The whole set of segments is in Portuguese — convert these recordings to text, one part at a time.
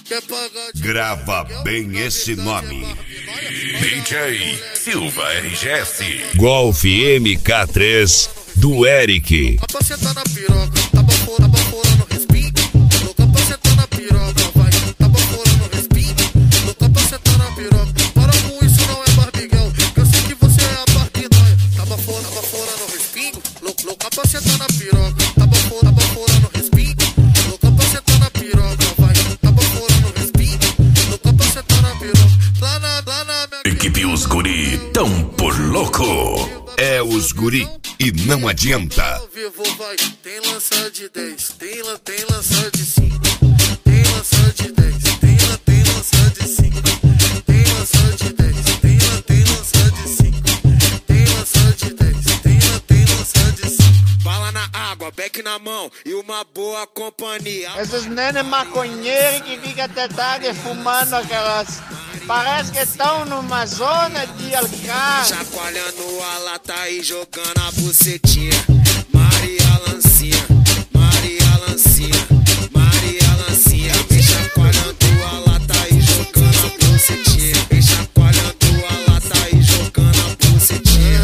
Grava bem esse nome. DJ Silva RGS. Golf MK3 do Eric. Capaceta na piroca, tá baforando respingo. No capaceta na piroca, vai, tá baforando respingo. No capaceta na piroca, para com isso, não é barbiguel. Que eu sei que você é a barbinóia. Tá baforando respingo. No capaceta na piroca, tá baforando respingo. No capaceta na piroca, vai, tá baforando respingo. No capaceta na piroca, lá na minha Equipe Os Guri tão por louco. É os guri e não adianta. Tem lança de 10, tem lança de 5, tem lança de 10, tem lança de 5, tem lança de 10, tem lança de 5, tem lança de 10, tem lança de 5. Bala na água, beck na mão e uma boa companhia. Esses nenes maconheiros que ficam até tarde fumando aquelas... Parece que estão numa zona de alcance. Chacoalhando a lata e jogando a bucetinha. Maria Lancinha, Maria Lancinha, Maria Lancinha. Vem chacoalhando a lata e jogando a bucetinha. Vem chacoalhando a lata e jogando a bucetinha.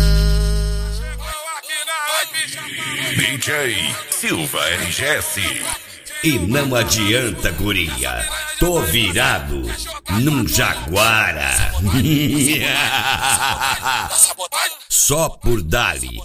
DJ Silva RGS. E não adianta, guria. Tô virado num jaguara. Só por dali.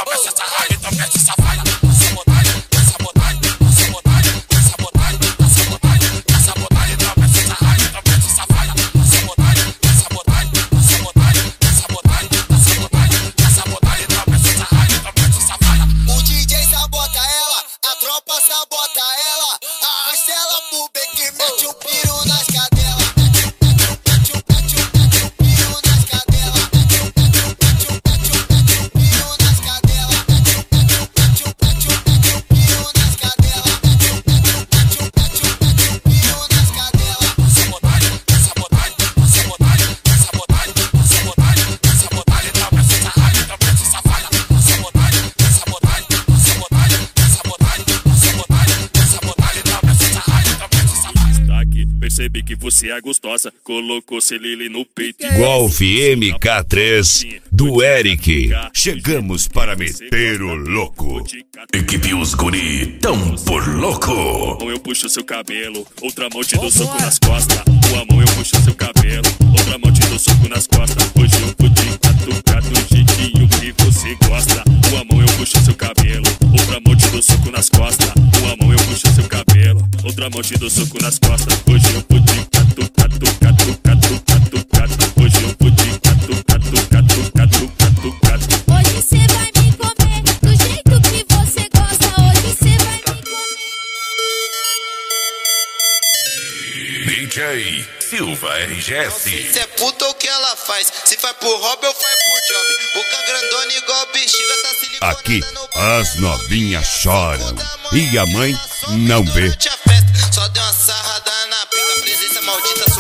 O DJ sabota ela, a tropa sabota ela. Arrasta ela pro beco e mete um piro nas cadelas. Mete um piro nas cadelas. Mete um piro nas cadelas. Mete um piro nas cadelas. Mete um piro nas cadelas. Percebi que você é gostosa, colocou Celile no peito. Golf MK3 do Eric. Chegamos para meter o louco. Equipe Os Guri tão por louco. Uma mão eu puxo seu cabelo, outra mão te dou soco nas costas. Uma mão eu puxo seu cabelo, outra mão te dou soco nas costas. Hoje eu vou te catucar do jeitinho que você gosta. Uma mão eu puxo seu cabelo, outra mão te dou soco nas costas. Uma mão eu puxo seu cabelo, outra mão te dou soco nas costas. Hoje eu vou te catucar. Hoje eu vou te catucar. Hoje cê vai me comer do jeito que você gosta. Hoje cê vai me comer. DJ Silva RGS. Se é puta o que ela faz? Se faz por hobby ou faz por job? Boca grandona igual bexiga tá siliconada. Aqui as novinhas choram e a mãe não vê. Só deu uma sarrada na pica, presença maldita.